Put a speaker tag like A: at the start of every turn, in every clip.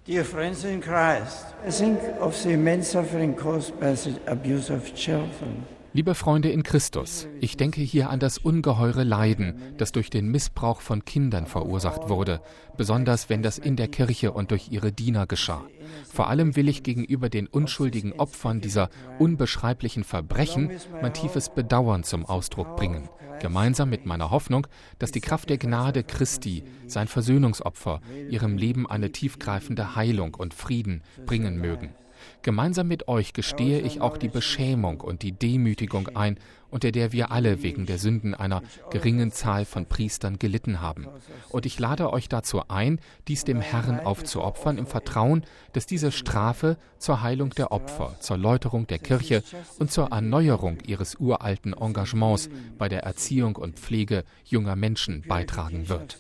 A: Dear friends in Christ, I think of the immense suffering caused by the abuse of children.
B: Liebe Freunde in Christus, ich denke hier an das ungeheure Leiden, das durch den Missbrauch von Kindern verursacht wurde, besonders wenn das in der Kirche und durch ihre Diener geschah. Vor allem will ich gegenüber den unschuldigen Opfern dieser unbeschreiblichen Verbrechen mein tiefes Bedauern zum Ausdruck bringen, gemeinsam mit meiner Hoffnung, dass die Kraft der Gnade Christi, sein Versöhnungsopfer, ihrem Leben eine tiefgreifende Heilung und Frieden bringen mögen. Gemeinsam mit euch gestehe ich auch die Beschämung und die Demütigung ein, unter der wir alle wegen der Sünden einer geringen Zahl von Priestern gelitten haben. Und ich lade euch dazu ein, dies dem Herrn aufzuopfern, im Vertrauen, dass diese Strafe zur Heilung der Opfer, zur Läuterung der Kirche und zur Erneuerung ihres uralten Engagements bei der Erziehung und Pflege junger Menschen beitragen wird.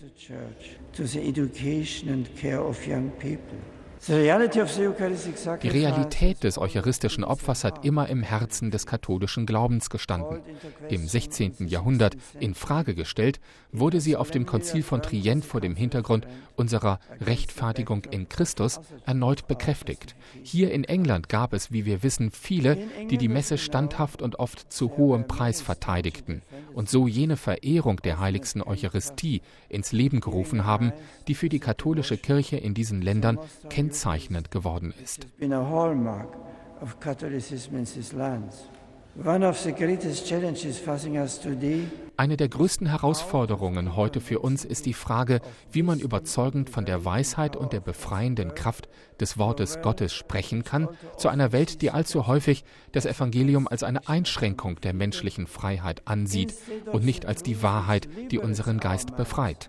B: Die Realität des eucharistischen Opfers hat immer im Herzen des katholischen Glaubens gestanden. Im 16. Jahrhundert in Frage gestellt, wurde sie auf dem Konzil von Trient vor dem Hintergrund unserer Rechtfertigung in Christus erneut bekräftigt. Hier in England gab es, wie wir wissen, viele, die die Messe standhaft und oft zu hohem Preis verteidigten und so jene Verehrung der heiligsten Eucharistie ins Leben gerufen haben, die für die katholische Kirche in diesen Ländern kennzeichnend geworden ist. Eine der größten Herausforderungen heute für uns ist die Frage, wie man überzeugend von der Weisheit und der befreienden Kraft des Wortes Gottes sprechen kann, zu einer Welt, die allzu häufig das Evangelium als eine Einschränkung der menschlichen Freiheit ansieht und nicht als die Wahrheit, die unseren Geist befreit.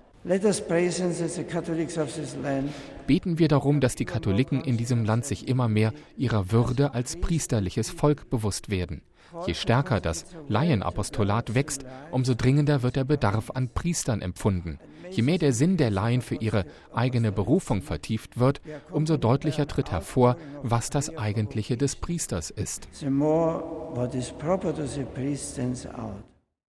B: Beten wir darum, dass die Katholiken in diesem Land sich immer mehr ihrer Würde als priesterliches Volk bewusst werden. Je stärker das Laienapostolat wächst, umso dringender wird der Bedarf an Priestern empfunden. Je mehr der Sinn der Laien für ihre eigene Berufung vertieft wird, umso deutlicher tritt hervor, was das Eigentliche des Priesters ist.
A: The more what is proper to the priest stands out.